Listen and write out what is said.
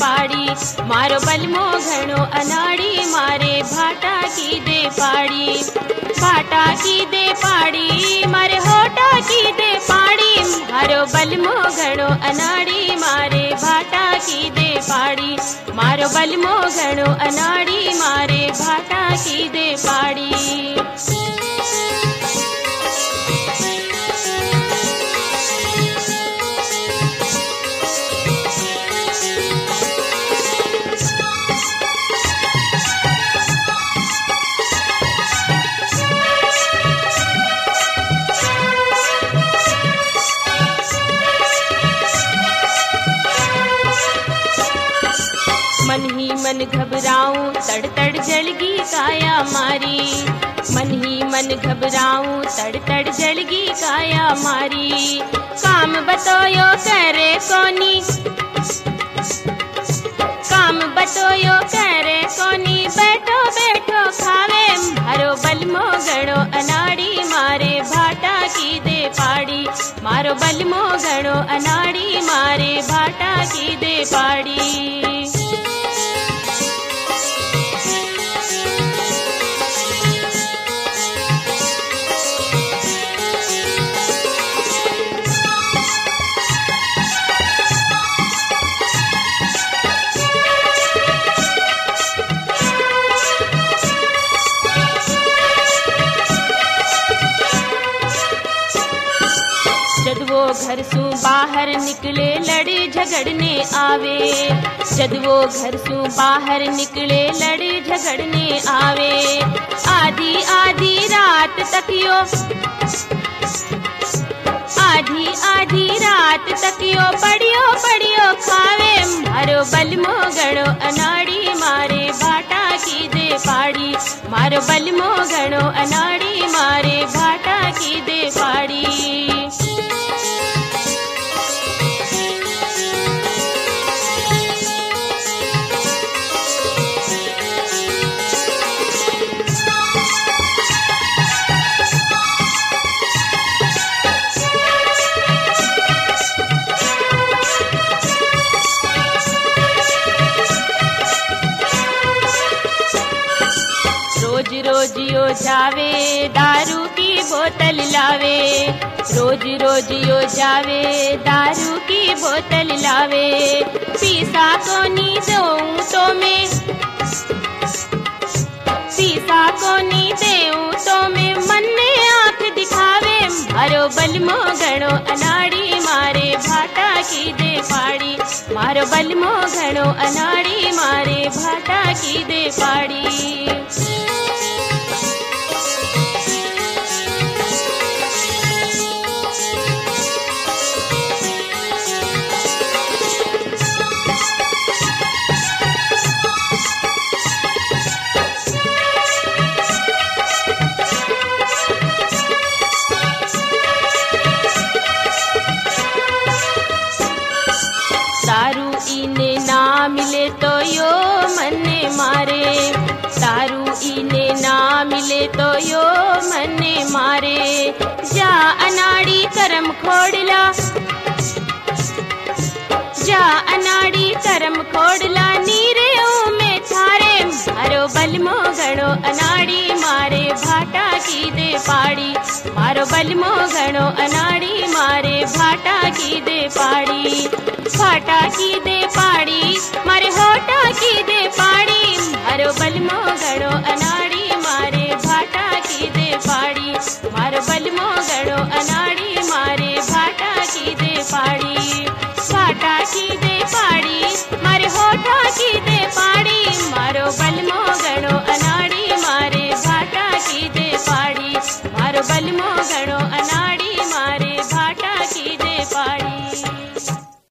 पाड़ी, मारो बलमो घणो अनाड़ी मारे भाटा की दे पाड़ी। भाटा की दे पाड़ी मारे होटा की दे पाड़ी, मारो बलमो घणो अनाड़ी मारे भाटा की दे पाड़ी, मारो बलमो घणो अनाड़ी मारे भाटा की दे पाड़ी। मन ही मन घबराऊं तड़ तड़ जलगी काया मारी, मन ही मन घबराऊं तड़ तड़ जलगी काया मारी। काम बतोयो करे कोनी, काम बतोयो करे कोनी, बैठो बैठो खावे मारो बलमो घणो अनाड़ी मारे भाटा की दे पाड़ी, मारो बलमो घणो अनाड़ी मारे भाटा की दे पाड़ी। जद वो घर सू बाहर निकले लड़े झगड़ने आवे, जद वो घर सू बाहर निकले लड़े झगड़ने आवे। आधी आधी रात तकियो, आधी आधी रात तकियो पड़ियो पड़ियो खावे मारो बलमो घणो अनाड़ी मारे भाटा की दे पाड़ी, मारो बलमो घणो अनाड़ी मारे भाटा की दे पाड़ी। रोज रोज यो जावे दारू की बोतल लावे, रोज रोज यो जावे दारू की बोतल लावे। पीसा कोनी दूं तो मैं, पीसा कोनी दूं तो मैं, मन में आंख दिखावे मारो बलमो घणो अनाड़ी मारे भाटा की दे पाड़ी, मारो बलमो घणो अनाड़ी मारे भाटा की दे पाड़ी। दारू इने ना मिले तो यो मन्ने मारे, दारू इने ना मिले तो यो मन्ने मारे। जा अनाड़ी करम खोड़ला, जा अनाड़ी करम खोड़ला, नीरे में थारे मारो बलमो घणो अनाड़ी मारे भाटा की दे पाड़ी, मारो बलमो घणो अनाड़ी मारे भाटा की दे पाड़ी। भाटा की दे पाड़ी मारे होटा की दे पाड़ी, मारो बलमो घणो अनाड़ी मारे भाटा की दे पाड़ी, मारो बलमो घणो अनाड़ी।